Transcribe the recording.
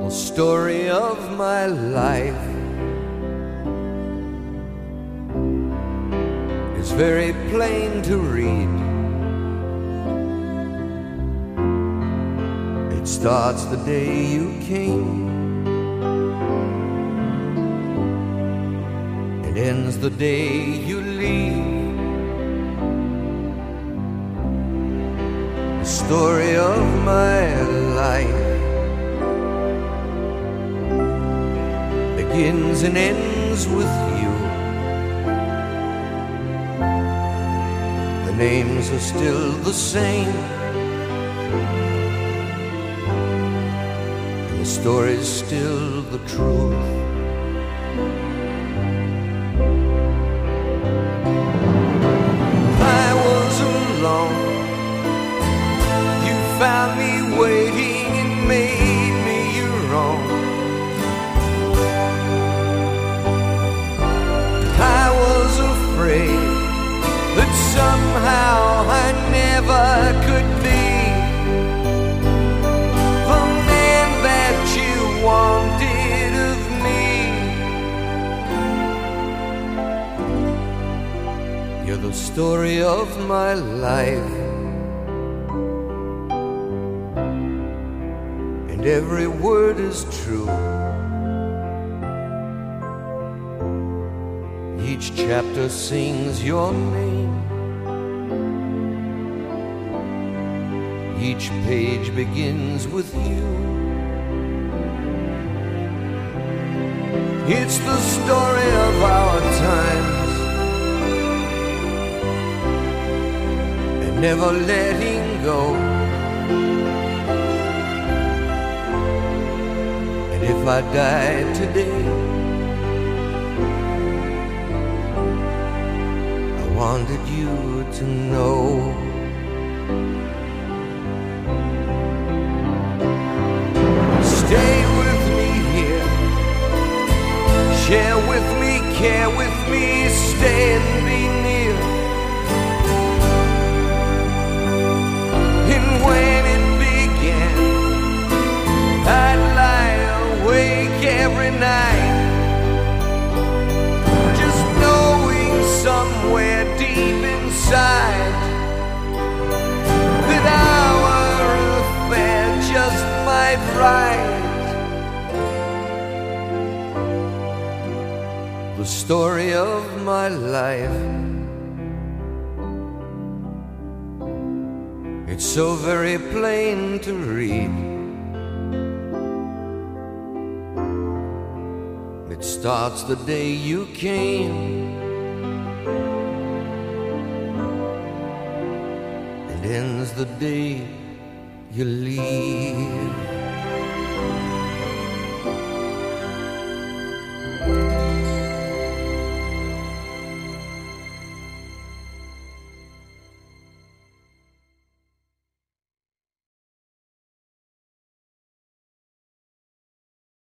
the story of my life is very plain to read. It starts the day you came, it ends the day you leave. The story of my life begins and ends with you. The names are still the same, and the story's still the truth. I was alone, you found me waiting and made me your own. I was afraid that somehow I never could be the man that you wanted of me. You're the story of my life, and every word is true. Each chapter sings your name, each page begins with you. It's the story of our times, and never letting go. And if I died today, I wanted you to know. Stay with me here, share with me, care with me, stay and be near. And when it began, I'd lie awake every night, just knowing somewhere deep inside that our affair just might right. The story of my life, it's so very plain to read. It starts the day you came, and ends the day you leave.